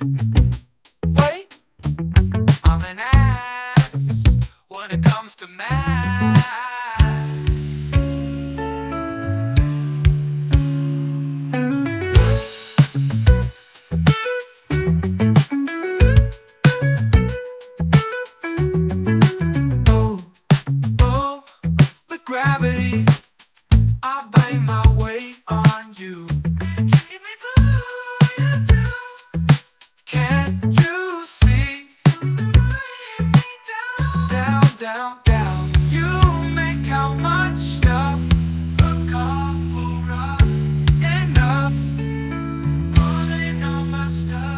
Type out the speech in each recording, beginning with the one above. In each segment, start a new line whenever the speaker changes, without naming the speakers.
Wait, I'm an ass when it comes to math. Oh, oh, the gravity, I blame my weight on you. Give me blue, you do. Can't you see? Pulling me down, down, down, down. You make how much stuff look awful rough. Enough, pulling on my stuff.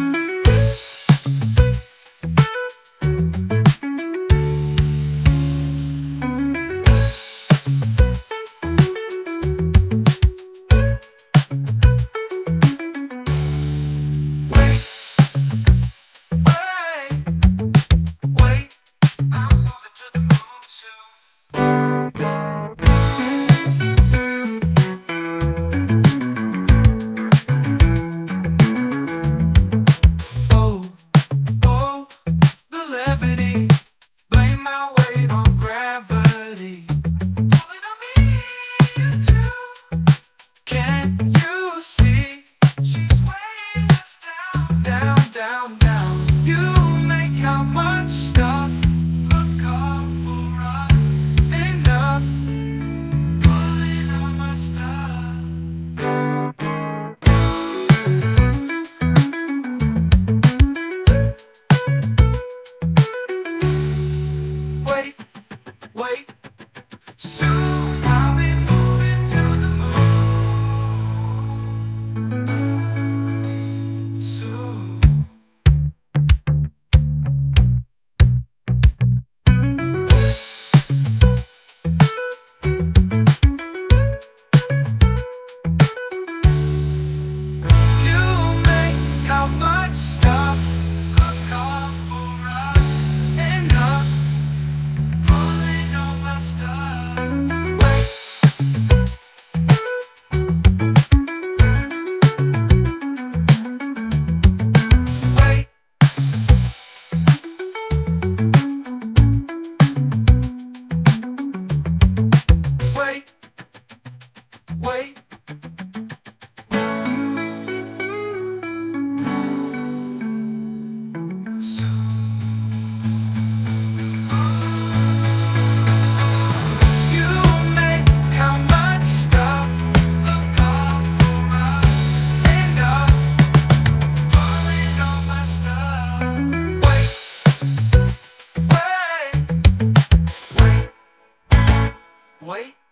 Blame my weight on gravity. Pulling on me, you too. Can't you see? She's weighing us down, down, down, down. You make how much stuff look awful rough. Enough, pulling on my stuff. Wait, wait, soon I'll be moving to the moon. Soon. You make how much stuff look awful rough. Enough, pulling on my stuff. Wait, wait, wait. You make how much stuff look awful rough. Enough, pulling on my stuff. Wait, wait, wait, wait.